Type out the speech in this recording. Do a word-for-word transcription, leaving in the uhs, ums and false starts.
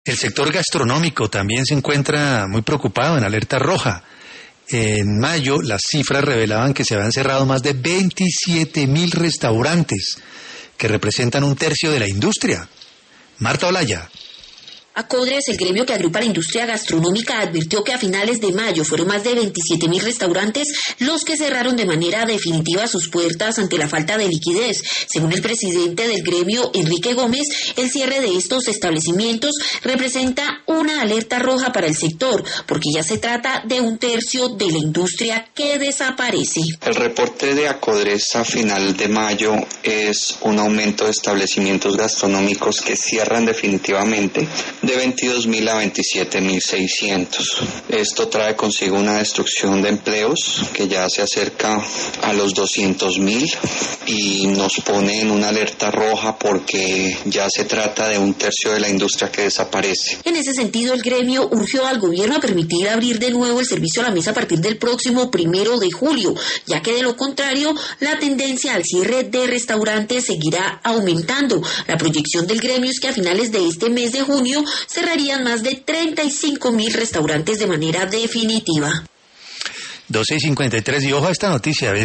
El sector gastronómico también se encuentra muy preocupado, en alerta roja. En mayo las cifras revelaban que se habían cerrado más de veintisiete mil restaurantes, que representan un tercio de la industria. Marta Olaya. Acodres, el gremio que agrupa la industria gastronómica, advirtió que a finales de mayo fueron más de veintisiete mil restaurantes los que cerraron de manera definitiva sus puertas ante la falta de liquidez. Según el presidente del gremio, Enrique Gómez, el cierre de estos establecimientos representa una alerta roja para el sector, porque ya se trata de un tercio de la industria que desaparece. El reporte de Acodres a final de mayo es un aumento de establecimientos gastronómicos que cierran definitivamente, de veintidós mil a veintisiete mil seiscientos. Esto trae consigo una destrucción de empleos que ya se acerca a los doscientos mil y nos pone en una alerta roja porque ya se trata de un tercio de la industria que desaparece. En ese sentido, el gremio urgió al gobierno a permitir abrir de nuevo el servicio a la mesa a partir del próximo primero de julio, ya que de lo contrario, la tendencia al cierre de restaurantes seguirá aumentando. La proyección del gremio es que a finales de este mes de junio cerrarían más de treinta y cinco mil restaurantes de manera definitiva. doce y cincuenta y tres, y ojo a esta noticia.